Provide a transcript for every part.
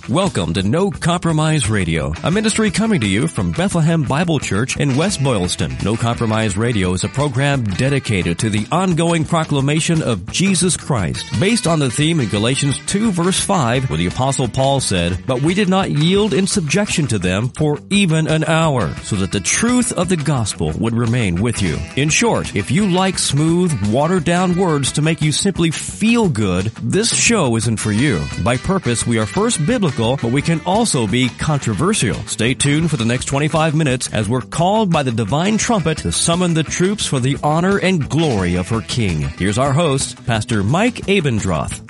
Welcome to No Compromise Radio, a ministry coming to you from Bethlehem Bible Church in West Boylston. No Compromise Radio is a program dedicated to the ongoing proclamation of Jesus Christ, based on the theme in Galatians 2 verse 5, where the Apostle Paul said, "But we did not yield in subjection to them for even an hour, so that the truth of the gospel would remain with you." In short, if you like smooth, watered-down words to make you simply feel good, this show isn't for you. By purpose, we are first biblical, but we can also be controversial. Stay tuned for the next 25 minutes as we're called by the divine trumpet to summon the troops for the honor and glory of her King. Here's our host, Pastor Mike Abendroth.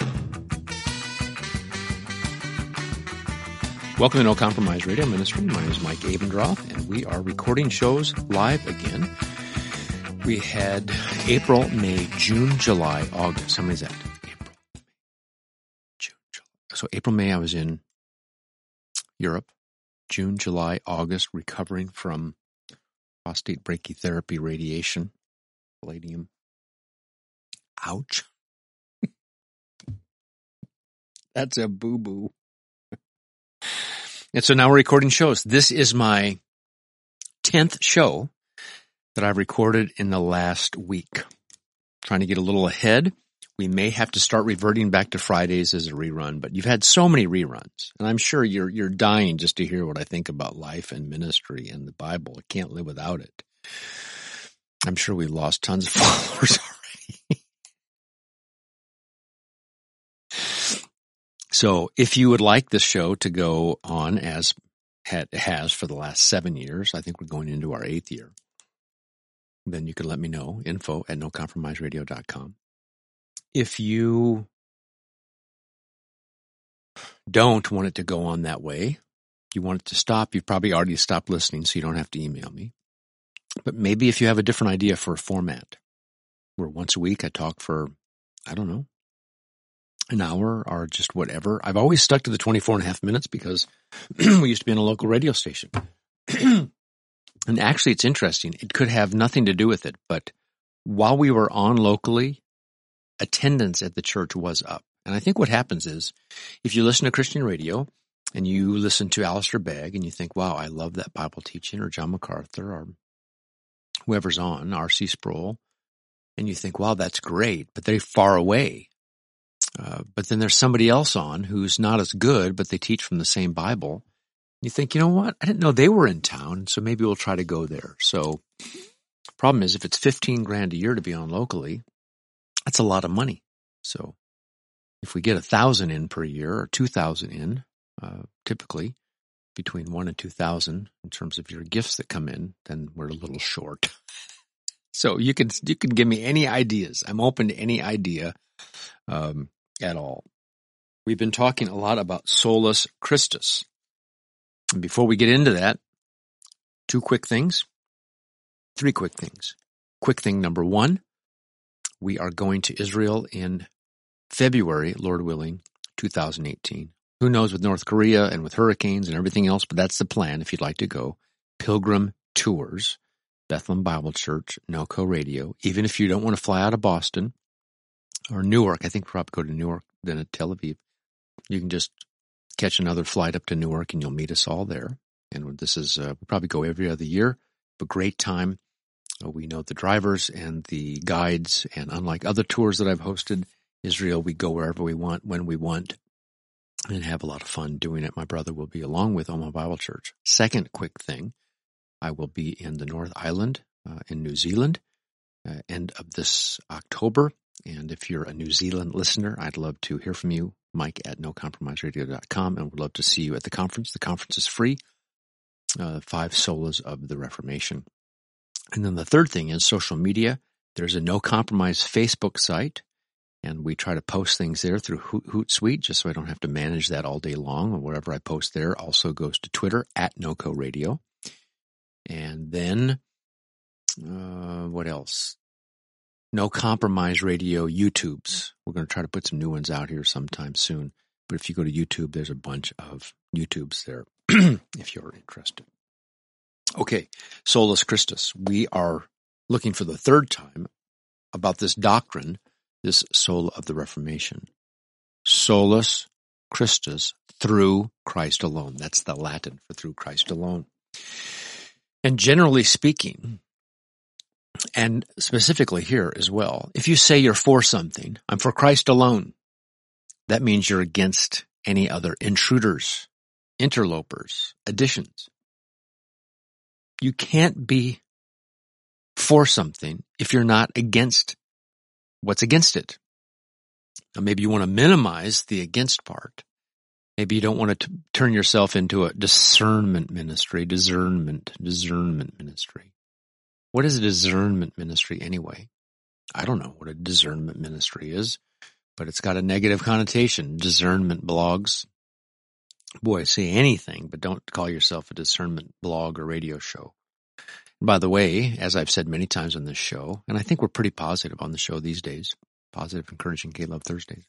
Welcome to No Compromise Radio Ministry. My name is Mike Abendroth, and we are recording shows live again. We had April, May, June, July, August. How many is that? April, May, June, July. So April, May, I was in Europe. June, July, August, recovering from prostate brachytherapy radiation, palladium. Ouch. That's a boo-boo. And so now we're recording shows. This is my 10th show that I've recorded in the last week. Trying to get a little ahead. We may have to start reverting back to Fridays as a rerun, but you've had so many reruns, and I'm sure you're dying just to hear what I think about life and ministry and the Bible. I can't live without it. I'm sure we've lost tons of followers already. So if you would like this show to go on as it has for the last 7 years, I think we're going into our 8th year, then you could let me know, info@nocompromiseradio.com. If you don't want it to go on that way, you want it to stop, you've probably already stopped listening, so you don't have to email me. But maybe if you have a different idea for a format, where once a week I talk for, I don't know, an hour or just whatever. I've always stuck to the 24 and a half minutes because we used to be on a local radio station. And actually, it's interesting. It could have nothing to do with it, but while we were on locally, attendance at the church was up. And I think what happens is, if you listen to Christian radio and you listen to Alistair Begg and you think, wow, I love that Bible teaching, or John MacArthur, or whoever's on, R.C. Sproul, and you think, wow, that's great, but they're far away. But then there's somebody else on who's not as good, but they teach from the same Bible. You think, you know what? I didn't know they were in town, so maybe we'll try to go there. So problem is, if it's $15,000 a year to be on locally, that's a lot of money. So if we get 1,000 in per year, or 2,000 in, typically between 1,000 and 2,000 in terms of your gifts that come in, then we're a little short. So you can give me any ideas. I'm open to any idea at all. We've been talking a lot about Solus Christus. And before we get into that, 3 quick things. Quick thing number 1, we are going to Israel in February, Lord willing, 2018. Who knows with North Korea and with hurricanes and everything else, but that's the plan if you'd like to go. Pilgrim Tours, Bethlehem Bible Church, NOCO Radio. Even if you don't want to fly out of Boston or Newark, I think we'll probably go to Newark, then to Tel Aviv. You can just catch another flight up to Newark and you'll meet us all there. And this is, we probably go every other year. A great time. We know the drivers and the guides, and unlike other tours that I've hosted, Israel, we go wherever we want, when we want, and have a lot of fun doing it. My brother will be along with Oma Bible Church. Second quick thing, I will be in the North Island in New Zealand end of this October. And if you're a New Zealand listener, I'd love to hear from you, Mike@nocompromiseradio.com, and would love to see you at the conference. The conference is free, 5 Solas of the Reformation. And then the third thing is social media. There's a No Compromise Facebook site, and we try to post things there through Hootsuite, just so I don't have to manage that all day long. And whatever I post there also goes to Twitter @NoCo Radio. And then, what else? No Compromise Radio YouTubes. We're going to try to put some new ones out here sometime soon. But if you go to YouTube, there's a bunch of YouTubes there if you're interested. Okay, Solus Christus. We are looking for the third time about this doctrine, this sola of the Reformation. Solus Christus, through Christ alone. That's the Latin for through Christ alone. And generally speaking, and specifically here as well, if you say you're for something, I'm for Christ alone, that means you're against any other intruders, interlopers, additions. You can't be for something if you're not against what's against it. Now, maybe you want to minimize the against part. Maybe you don't want to turn yourself into a discernment ministry. Discernment ministry. What is a discernment ministry anyway? I don't know what a discernment ministry is, but it's got a negative connotation. Discernment blogs. Boy, say anything, but don't call yourself a discernment blog or radio show. And by the way, as I've said many times on this show, and I think we're pretty positive on the show these days, positive, encouraging K-Love Thursdays.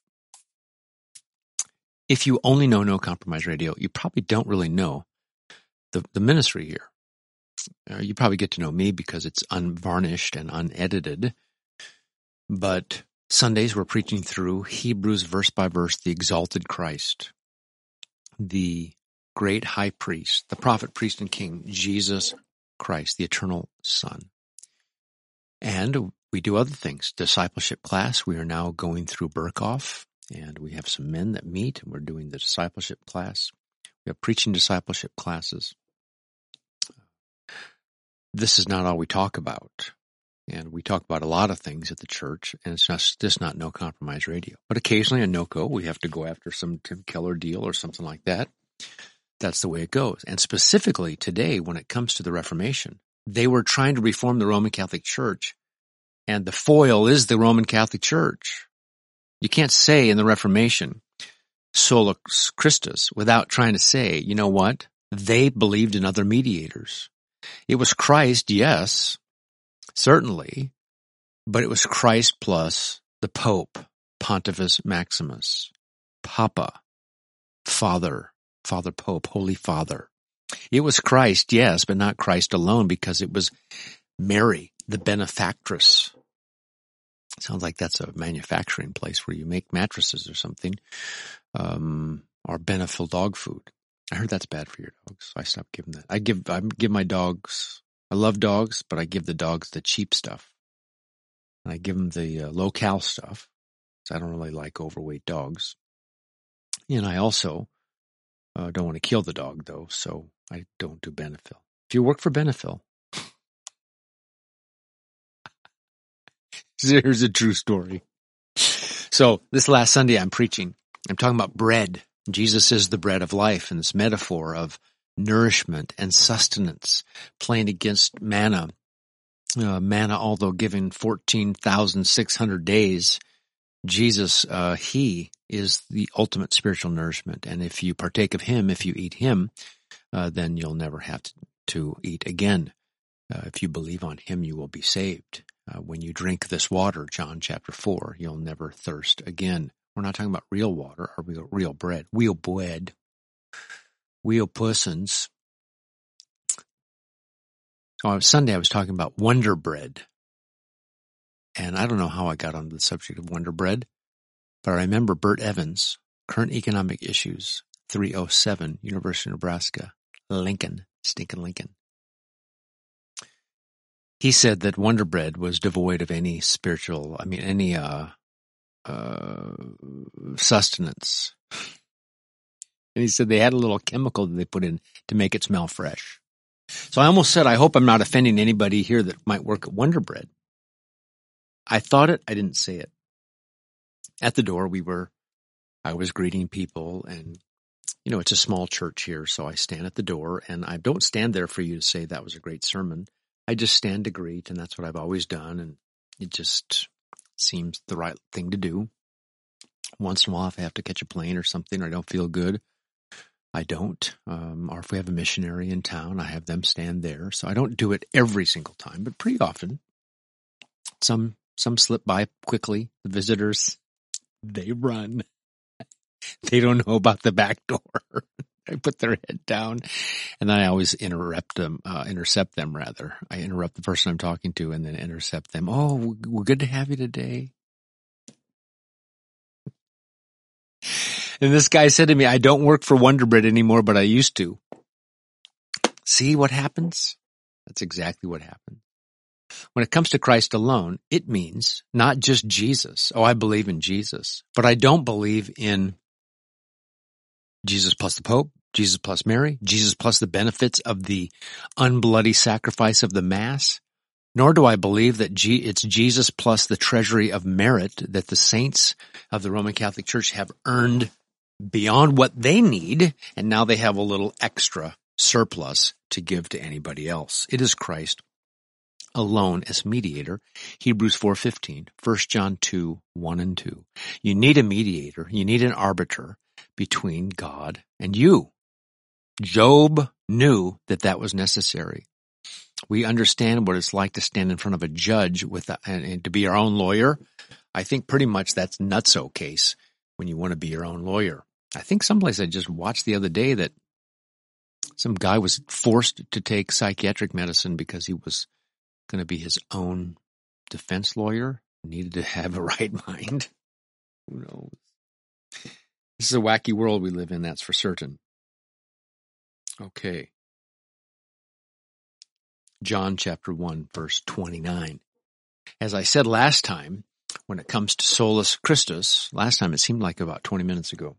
If you only know No Compromise Radio, you probably don't really know the ministry here. You probably get to know me because it's unvarnished and unedited. But Sundays we're preaching through Hebrews verse by verse, the exalted Christ, the great high priest, the prophet, priest, and king, Jesus Christ, the eternal Son. And we do other things. Discipleship class, we are now going through Berkhoff, and we have some men that meet, and we're doing the discipleship class. We have preaching discipleship classes. This is not all we talk about. And we talk about a lot of things at the church, and it's just not No Compromise Radio. But occasionally on NoCo, we have to go after some Tim Keller deal or something like that. That's the way it goes. And specifically today, when it comes to the Reformation, they were trying to reform the Roman Catholic Church, and the foil is the Roman Catholic Church. You can't say in the Reformation, sola Christus, without trying to say, you know what? They believed in other mediators. It was Christ, yes, certainly, but it was Christ plus the Pope, Pontifex Maximus, Papa, Father Pope, Holy Father. It was Christ, yes, but not Christ alone, because it was Mary, the benefactress. Sounds like that's a manufacturing place where you make mattresses or something, or Benefil dog food. I heard that's bad for your dogs, so I stopped giving that. I give my dogs, I love dogs, but I give the dogs the cheap stuff. And I give them the low-cal stuff, because I don't really like overweight dogs. And I also don't want to kill the dog, though, so I don't do Benefil. If you work for Benefil, here's a true story. So this last Sunday I'm preaching. I'm talking about bread. Jesus is the bread of life, and this metaphor of nourishment and sustenance, playing against manna. Manna, although given 14,600 days, Jesus, he is the ultimate spiritual nourishment. And if you partake of him, if you eat him, then you'll never have to eat again. If you believe on him, you will be saved. When you drink this water, John chapter 4, you'll never thirst again. We're not talking about real water or real bread. Real bread. Real persons. On Sunday, I was talking about Wonder Bread. And I don't know how I got onto the subject of Wonder Bread, but I remember Bert Evans, Current Economic Issues, 307, University of Nebraska, Lincoln, stinking Lincoln. He said that Wonder Bread was devoid of any any sustenance. And he said they had a little chemical that they put in to make it smell fresh. So I almost said, I hope I'm not offending anybody here that might work at Wonder Bread. I thought it, I didn't say it. At the door, I was greeting people, and, it's a small church here, so I stand at the door, and I don't stand there for you to say that was a great sermon. I just stand to greet, and that's what I've always done, and it just seems the right thing to do. Once in a while, if I have to catch a plane or something, or I don't feel good, I don't. Or if we have a missionary in town, I have them stand there. So I don't do it every single time, but pretty often. Some slip by quickly. The visitors, they run. They don't know about the back door. They put their head down, and then I always intercept them. I interrupt the person I'm talking to, and then intercept them. Oh, we're good to have you today. And this guy said to me, I don't work for Wonder Bread anymore, but I used to. See what happens? That's exactly what happened. When it comes to Christ alone, it means not just Jesus. Oh, I believe in Jesus, but I don't believe in Jesus plus the Pope, Jesus plus Mary, Jesus plus the benefits of the unbloody sacrifice of the Mass. Nor do I believe that it's Jesus plus the treasury of merit that the saints of the Roman Catholic Church have earned beyond what they need, and now they have a little extra surplus to give to anybody else. It is Christ alone as mediator. Hebrews 4:15, 1 John 2:1 and 2. You need a mediator. You need an arbiter between God and you. Job knew that was necessary. We understand what it's like to stand in front of a judge and to be our own lawyer. I think pretty much that's nutso case when you want to be your own lawyer. I think someplace I just watched the other day that some guy was forced to take psychiatric medicine because he was going to be his own defense lawyer, needed to have a right mind. Who knows? This is a wacky world we live in, that's for certain. Okay. John chapter 1, verse 29. As I said last time, when it comes to Solus Christus, last time it seemed like about 20 minutes ago,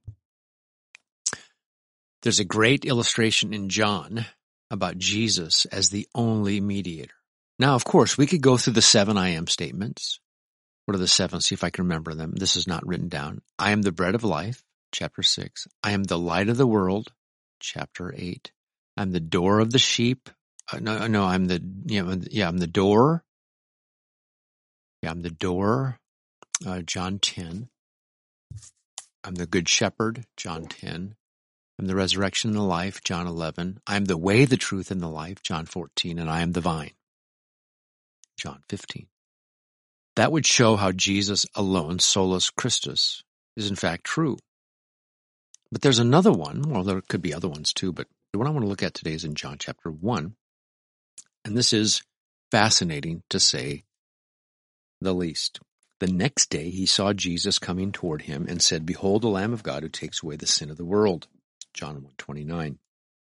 there's a great illustration in John about Jesus as the only mediator. Now, of course, we could go through the 7 I am statements. What are the 7? See if I can remember them. This is not written down. I am the bread of life, chapter 6. I am the light of the world, chapter 8. I'm the door of the sheep. I'm the door. Yeah, I'm the door, John 10. I'm the good shepherd, John 10. I'm the resurrection and the life, John 11. I am the way, the truth, and the life, John 14. And I am the vine, John 15. That would show how Jesus alone, solus Christus, is in fact true. But there's another one. Well, there could be other ones too, but the one I want to look at today is in John chapter 1. And this is fascinating to say the least. The next day he saw Jesus coming toward him and said, Behold the Lamb of God who takes away the sin of the world. John 1:29.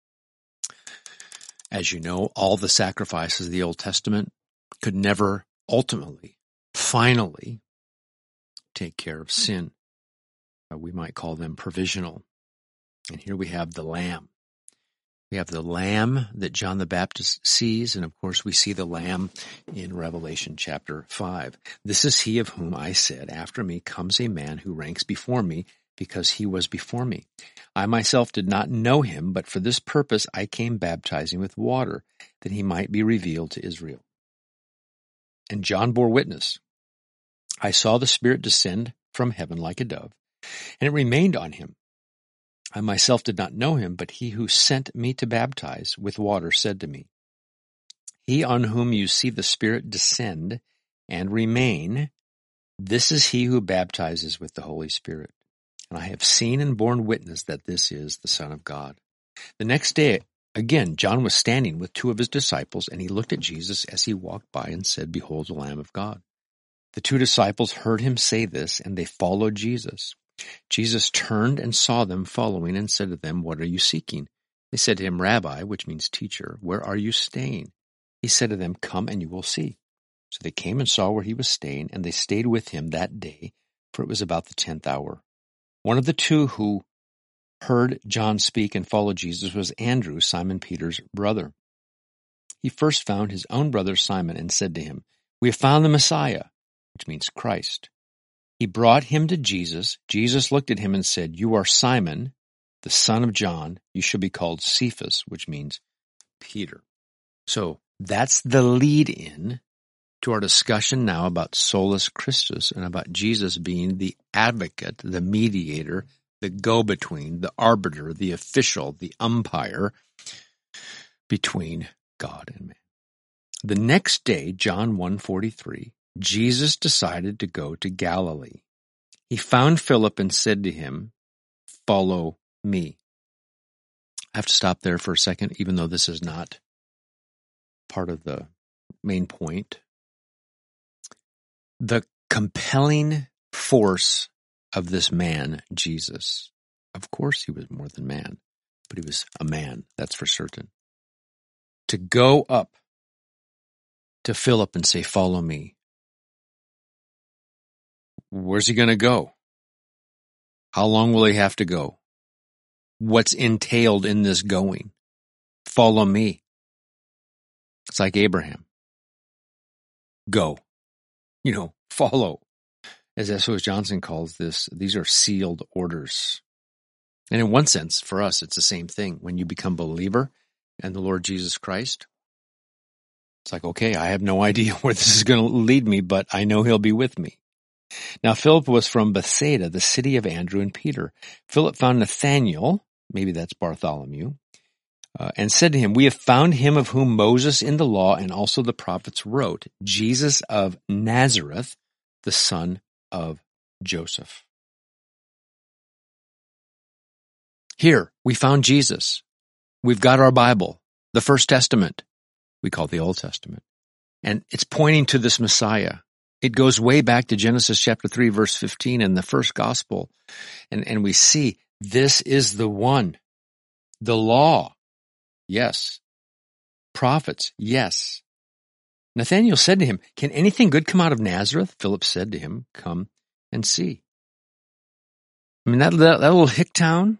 As you know, all the sacrifices of the Old Testament could never ultimately, finally, take care of sin. We might call them provisional. And here we have the Lamb. We have the Lamb that John the Baptist sees, and of course we see the Lamb in Revelation chapter 5. This is he of whom I said, After me comes a man who ranks before me, because he was before me. I myself did not know him, but for this purpose I came baptizing with water, that he might be revealed to Israel. And John bore witness. I saw the Spirit descend from heaven like a dove, and it remained on him. I myself did not know him, but he who sent me to baptize with water said to me, He on whom you see the Spirit descend and remain, this is he who baptizes with the Holy Spirit. And I have seen and borne witness that this is the Son of God. The next day, again, John was standing with 2 of his disciples, and he looked at Jesus as he walked by and said, Behold the Lamb of God. The 2 disciples heard him say this, and they followed Jesus. Jesus turned and saw them following and said to them, What are you seeking? They said to him, Rabbi, which means teacher, where are you staying? He said to them, Come and you will see. So they came and saw where he was staying, and they stayed with him that day, for it was about the 10th hour. One of the 2 who heard John speak and followed Jesus was Andrew, Simon Peter's brother. He first found his own brother Simon and said to him, We have found the Messiah, which means Christ. He brought him to Jesus. Jesus looked at him and said, You are Simon, the son of John. You shall be called Cephas, which means Peter. So that's the lead-in to our discussion now about solus Christus and about Jesus being the advocate, the mediator, the go-between, the arbiter, the official, the umpire between God and man. The next day, John 1:43, Jesus decided to go to Galilee. He found Philip and said to him, Follow me. I have to stop there for a second, even though this is not part of the main point. The compelling force of this man, Jesus, Of course he was more than man, but he was a man, that's for certain. To go up to Philip and say, follow me. Where's he going to go? How long will he have to go? What's entailed in this going? Follow me. It's like Abraham. Go. Follow. As S.O.S. Johnson calls this, these are sealed orders. And in one sense, for us, it's the same thing. When you become a believer in the Lord Jesus Christ, it's like, okay, I have no idea where this is going to lead me, but I know he'll be with me. Now, Philip was from Bethsaida, the city of Andrew and Peter. Philip found Nathanael, maybe that's Bartholomew, and said to him, we have found him of whom Moses in the law and also the prophets wrote, Jesus of Nazareth, the son of Joseph. Here, we found Jesus. We've got our Bible, the First Testament, we call it the Old Testament, and it's pointing to this Messiah. It goes way back to Genesis chapter 3, verse 15 in the first gospel, and we see this is the one. The law, yes. Prophets, yes. Nathanael said to him, can anything good come out of Nazareth? Philip said to him, come and see. I mean, that little hick town,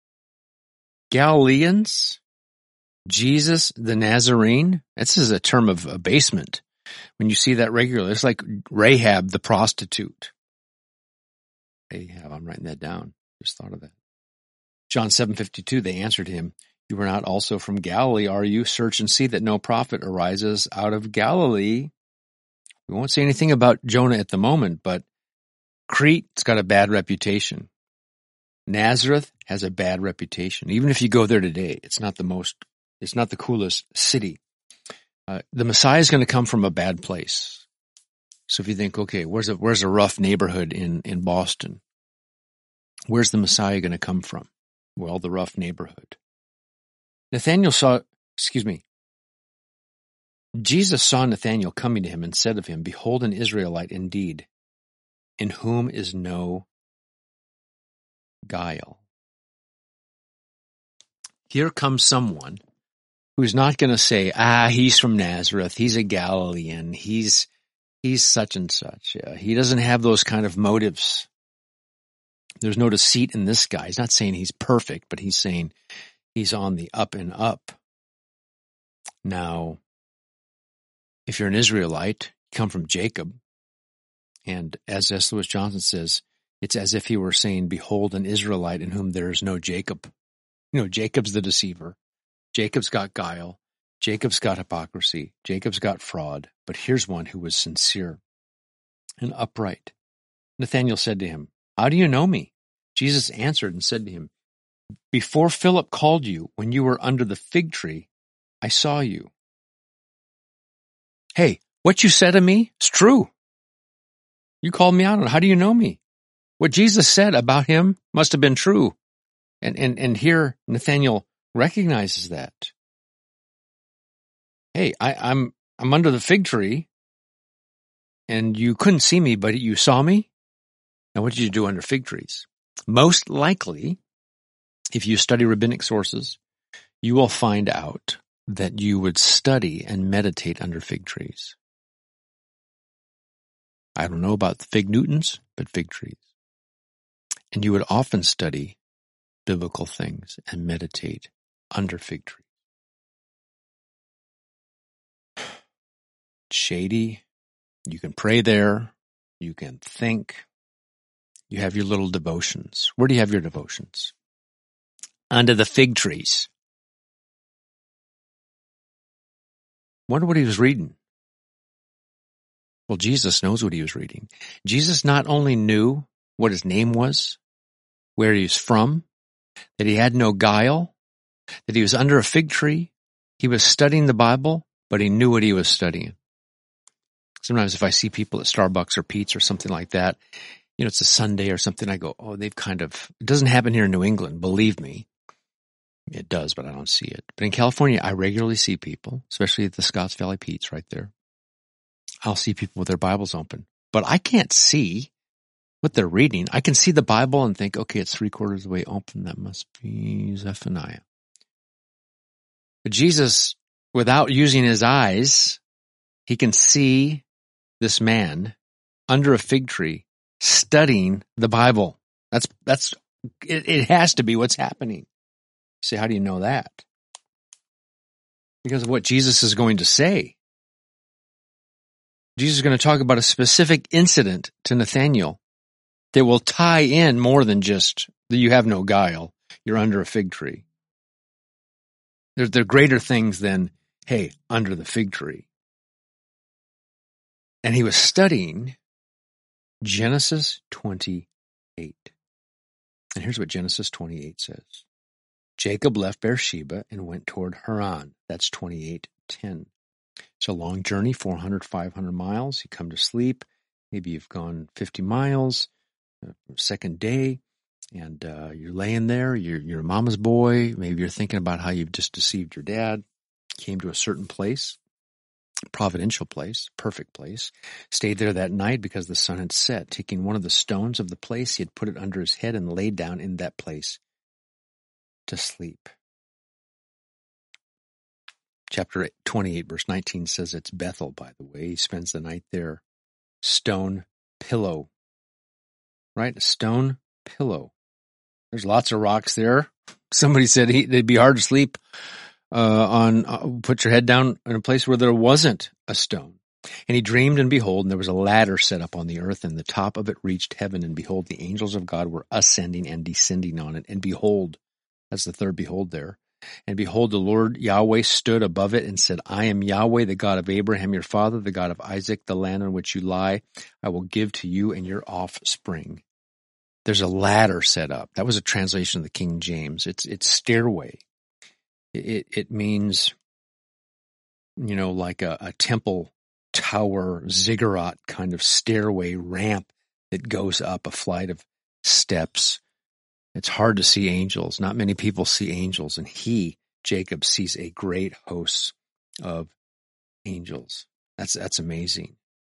Galileans, Jesus the Nazarene, this is a term of abasement. When you see that regularly, it's like Rahab the prostitute. Rahab, I'm writing that down. Just thought of that. John 7:52, they answered him, you are not also from Galilee, are you? Search and see that no prophet arises out of Galilee. We won't say anything about Jonah at the moment, but Crete's got a bad reputation. Nazareth has a bad reputation. Even if you go there today, it's not the coolest city. The Messiah is going to come from a bad place. So if you think, okay, where's a rough neighborhood in Boston? Where's the Messiah going to come from? Well, the rough neighborhood. Jesus saw Nathanael coming to him and said of him, behold, an Israelite indeed, in whom is no guile. Here comes someone who's not going to say, he's from Nazareth, he's a Galilean, he's such and such. He doesn't have those kind of motives. There's no deceit in this guy. He's not saying he's perfect, but he's saying he's on the up and up. Now, if you're an Israelite, you come from Jacob, and as S.Lewis Johnson says, it's as if he were saying, behold, an Israelite in whom there is no Jacob. Jacob's the deceiver. Jacob's got guile. Jacob's got hypocrisy. Jacob's got fraud. But here's one who was sincere and upright. Nathanael said to him, how do you know me? Jesus answered and said to him, before Philip called you, when you were under the fig tree, I saw you. Hey, what you said to me is true. You called me out on it. How do you know me? What Jesus said about him must have been true. And here Nathanael recognizes that. Hey, I'm under the fig tree, and you couldn't see me, but you saw me. Now, what did you do under fig trees? Most likely, if you study rabbinic sources, you will find out that you would study and meditate under fig trees. I don't know about the fig Newtons, but fig trees. And you would often study biblical things and meditate under fig trees. Shady. You can pray there. You can think. You have your little devotions. Where do you have your devotions? Under the fig trees. Wonder what he was reading. Well, Jesus knows what he was reading. Jesus not only knew what his name was, where he was from, that he had no guile, that he was under a fig tree. He was studying the Bible, but he knew what he was studying. Sometimes if I see people at Starbucks or Pete's or something like that, it's a Sunday or something, I go, oh, it doesn't happen here in New England, believe me. It does, but I don't see it. But in California, I regularly see people, especially at the Scotts Valley Pete's right there. I'll see people with their Bibles open, but I can't see what they're reading. I can see the Bible and think, okay, it's 3/4 of the way open. That must be Zephaniah. But Jesus, without using his eyes, he can see this man under a fig tree studying the Bible. It has to be what's happening. You say, how do you know that? Because of what Jesus is going to say. Jesus is going to talk about a specific incident to Nathanael that will tie in more than just that you have no guile, you're under a fig tree. There are greater things than, hey, under the fig tree. And he was studying Genesis 28. And here's what Genesis 28 says. Jacob left Beersheba and went toward Haran. That's 28:10. It's a long journey, 400, 500 miles. You come to sleep. Maybe you've gone 50 miles, second day, and you're laying there. You're a mama's boy. Maybe you're thinking about how you've just deceived your dad. Came to a certain place, providential place, perfect place. Stayed there that night because the sun had set. Taking one of the stones of the place, he had put it under his head and laid down in that place to sleep. Chapter 28, verse 19 says it's Bethel, by the way. He spends the night there. Stone pillow. Right? A stone pillow. There's lots of rocks there. Somebody said they'd be hard to sleep put your head down in a place where there wasn't a stone. And he dreamed, and behold, and there was a ladder set up on the earth, and the top of it reached heaven, and behold, the angels of God were ascending and descending on it. And behold, that's the third behold there. And behold, the Lord Yahweh stood above it and said, I am Yahweh, the God of Abraham, your father, the God of Isaac. The land on which you lie, I will give to you and your offspring. There's a ladder set up. That was a translation of the King James. It's stairway. It means, like a temple tower ziggurat kind of stairway ramp that goes up a flight of steps. It's hard to see angels. Not many people see angels, and Jacob, sees a great host of angels. That's amazing.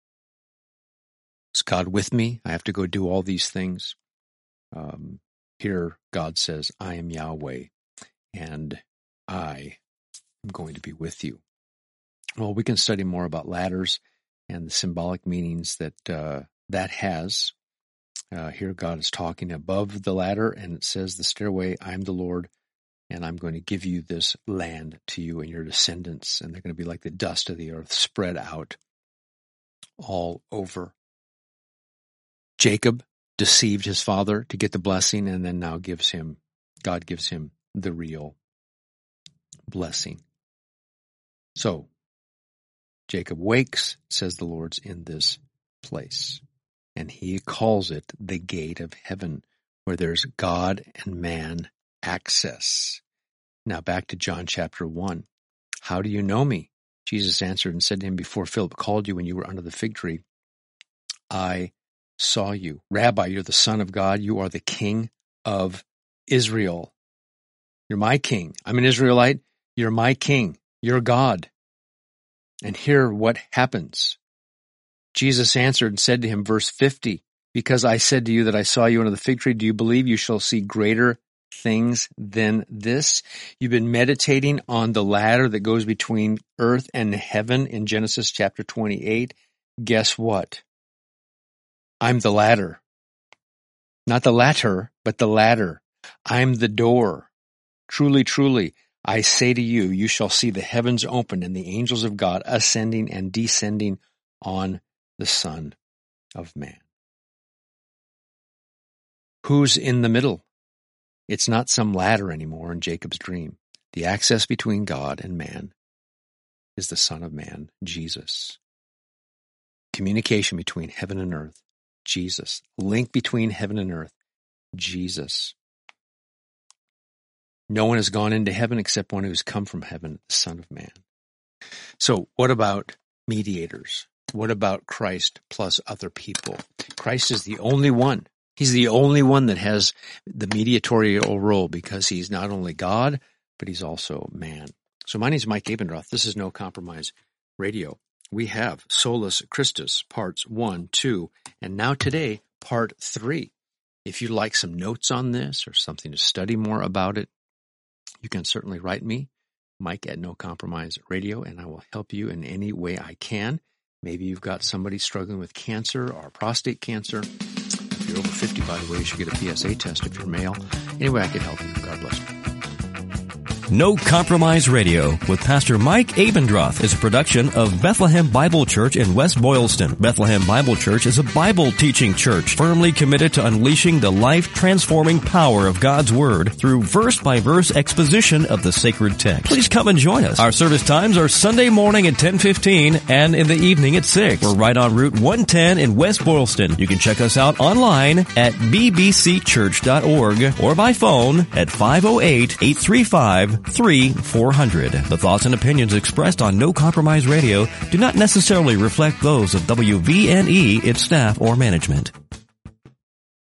Is God with me? I have to go do all these things. Here God says, I am Yahweh, and I am going to be with you. Well, we can study more about ladders and the symbolic meanings that has. Here God is talking above the ladder, and it says the stairway, I am the Lord, and I'm going to give you this land to you and your descendants, and they're going to be like the dust of the earth spread out all over. Jacob deceived his father to get the blessing, and then now God gives him the real blessing. So, Jacob wakes, says the Lord's in this place. And he calls it the gate of heaven, where there's God and man access. Now back to John chapter 1. How do you know me? Jesus answered and said to him, before Philip called you when you were under the fig tree, I saw you. Rabbi, you're the Son of God. You are the King of Israel. You're my king. I'm an Israelite. You're my king. You're God. And here what happens. Jesus answered and said to him, verse 50, because I said to you that I saw you under the fig tree, do you believe you shall see greater things than this? You've been meditating on the ladder that goes between earth and heaven in Genesis chapter 28. Guess what? I'm the ladder. Not the latter, but the ladder. I'm the door. Truly, truly, I say to you, you shall see the heavens opened and the angels of God ascending and descending on the Son of Man. Who's in the middle? It's not some ladder anymore in Jacob's dream. The access between God and man is the Son of Man, Jesus. Communication between heaven and earth, Jesus. Link between heaven and earth, Jesus. No one has gone into heaven except one who's come from heaven, the Son of Man. So what about mediators? What about Christ plus other people? Christ is the only one. He's the only one that has the mediatorial role because he's not only God, but he's also man. So my name is Mike Abendroth. This is No Compromise Radio. We have Solus Christus, parts 1, 2, and now today, part 3. If you'd like some notes on this or something to study more about it, you can certainly write me, Mike at No Compromise Radio, and I will help you in any way I can. Maybe you've got somebody struggling with cancer or prostate cancer. If you're over 50, by the way, you should get a PSA test if you're male. Anyway, I can help you. God bless you. No Compromise Radio with Pastor Mike Abendroth is a production of Bethlehem Bible Church in West Boylston. Bethlehem Bible Church is a Bible teaching church firmly committed to unleashing the life-transforming power of God's Word through verse-by-verse exposition of the sacred text. Please come and join us. Our service times are Sunday morning at 10:15 and in the evening at 6. We're right on Route 110 in West Boylston. You can check us out online at bbcchurch.org or by phone at 508-835-3400. The thoughts and opinions expressed on No Compromise Radio do not necessarily reflect those of WVNE, its staff, or management.